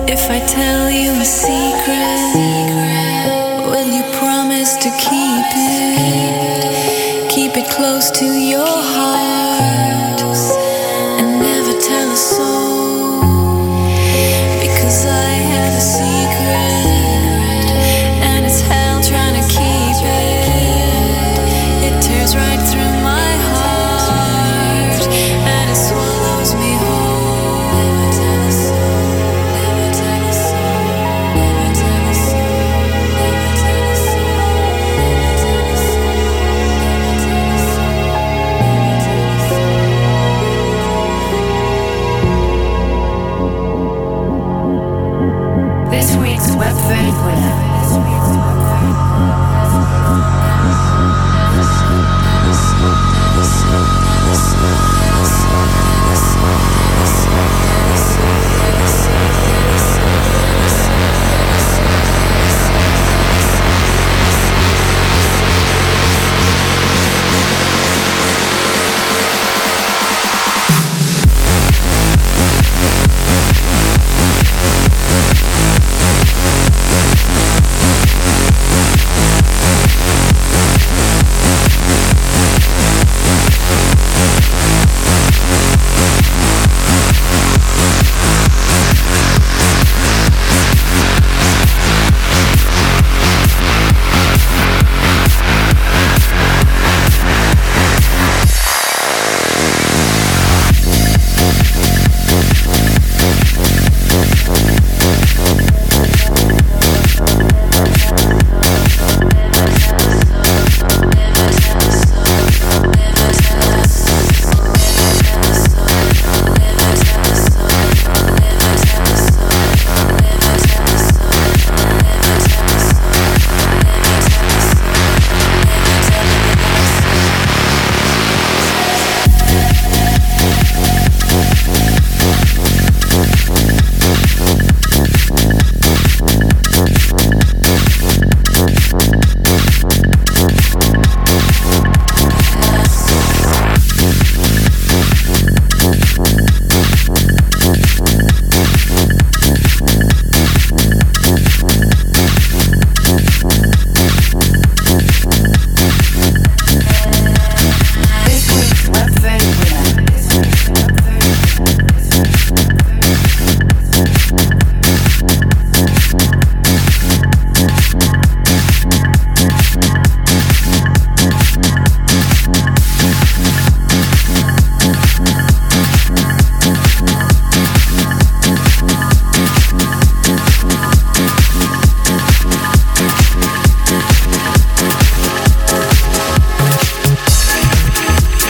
If I tell you a secret, will you promise to keep it? Keep it close to your heart and never tell a soul. Because I have a secret and it's hell trying to keep it. It tears right through my heart and it swallows me whole. Never tell a soul. Never tell a soul. Never tell a soul. Never tell a soul. Never tell a soul. Never tell a soul. This week's web-fed winner.